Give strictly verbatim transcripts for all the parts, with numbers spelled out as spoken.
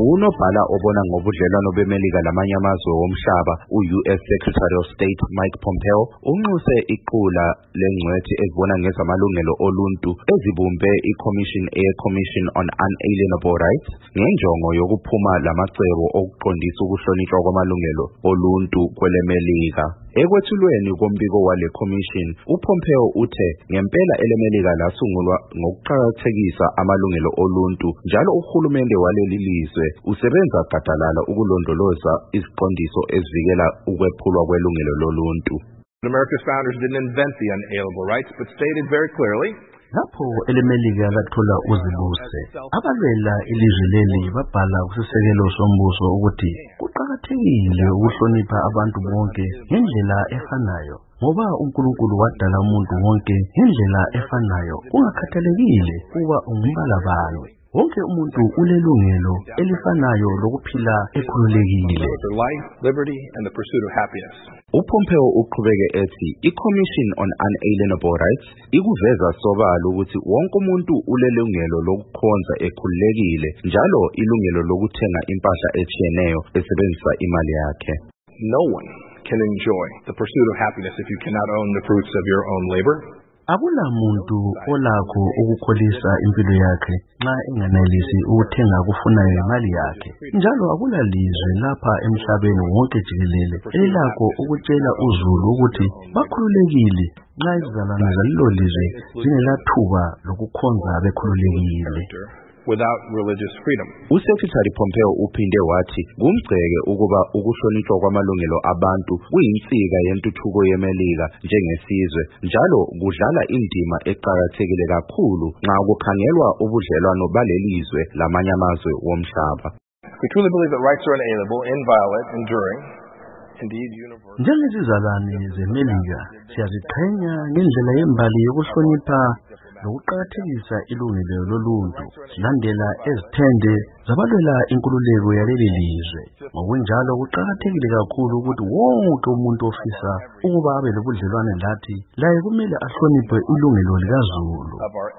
Unobhala obona ngobudlelwano beMelika lamanye amazwe womhlaba u-U S Secretary of State Mike Pompeo unxuse iqula lengcwethi ezibona ngezamalungelo oluntu ezibumbe iCommission eCommission on Unalienable Rights ngenjongo yokuphuma lamacebo okuqondisa ukuhlonishwa kwamalungelo oluntu kweleMelika. Ekwethulweni kombiko wale commission, uPompeo uthe ngempela eleMelika lasungulwa ngokuqhakathekisa amalungelo oluntu njalo uhulumende waleli lizwe usebenza gadalala ukulondoloza iziqondiso ezivikela ukwephulwa kwelungelo loluntu. America's founders didn't invent the unalienable rights, but stated very clearly lapho eleMelika lathola uzibuse abalwela ilizwe leli babhala kusisekelo sombuso ukuthi kuqhakathekile ukuhlonipha abantu bonke ngendlela efanayo ngoba uNkulunkulu wadala umuntu wonke ngendlela efanayo kungakhathalekile kuba ungumbala bani. Wonke umuntu ulelungelo elifanayo lokuphila ekhululekile. uPompeo uqhubeke ethi iCommission on Unalienable Rights ikuveza sobala ukuthi wonke umuntu ulelungelo lokukhonza ekhululekile njalo ilungelo lokuthenga impahla etshiyeneyo esebenzisa imali yakhe. No one can enjoy the pursuit of happiness if you cannot own the fruits of your own labor. Akula muntu olakho ukukholisa impilo yakhe nxa enganelisi ukuthenga kufunayo imali yakhe. Njalo akula lizwe lapha emhlabeni wonke jikelele elilakho ukutshela uzulu ukuthi bakhululekile nxa izizalwane zalelo lizwe zingelathuba lokukhonza bekhululekile. Without religious freedom. uSecretary Pompeo uphinde wathi kumgceke ukuba ukuhlonishwa kwamalungelo abantu kuyinsika yentuthuko yeMelika njengesizwe njalo kudlala indima eqhakathekile kakhulu nxa kukhangelwa ubudlelwano balelizwe lamanye amazwe womhlaba. We truly believe that rights are unalienable, inviolate, enduring. Njengezizalwane zeMelika siyaziqhenya ngendlela yembali yokuhlonipha lokuqhakathekisa ilungelo loluntu silandela ezithende zabalwela inkululeko yaleli lizwe. Ngokunjalo kuqhakathekile kakhulu ukuthi wonke umuntu ofisa ukuba abe lobudlelwane lathi laye kumele ahloniphe ilungelo likazulu.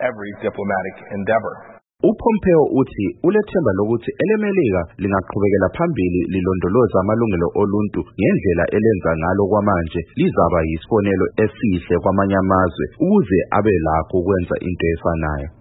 uPompeo uthi ulethemba lokuthi eleMelika lingaqhubekela phambili lilondoloza amalungelo oluntu ngendlela elenza ngalo kwamanje lizaba yisibonelo esihle kwamanye amazwe ukuze abe lakho ukwenza into efanayo.